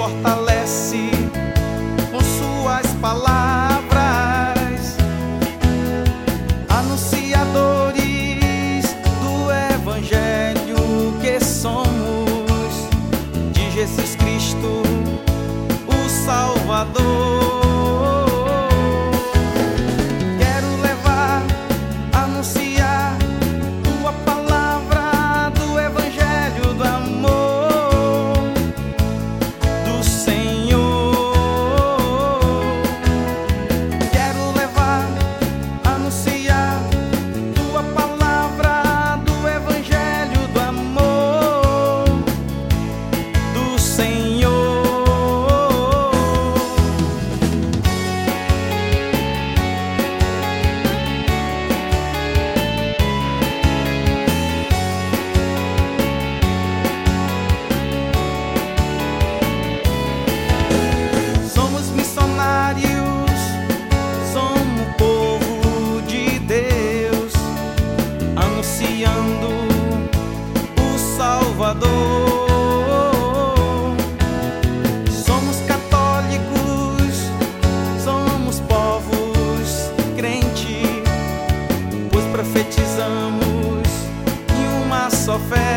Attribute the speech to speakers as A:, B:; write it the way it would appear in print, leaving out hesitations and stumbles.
A: fortalece com suas palavras, anunciadores do Evangelho que somos, de Jesus Cristo, o Salvador. Quero levar, anunciar tua palavra do Evangelho do amor do Senhor. Quero levar, anunciar tua palavra do Evangelho do amor do Senhor. Somos missionários, somos povo de Deus, anunciando o Salvador. Somos católicos, somos povos crentes, pois profetizamos em uma só fé.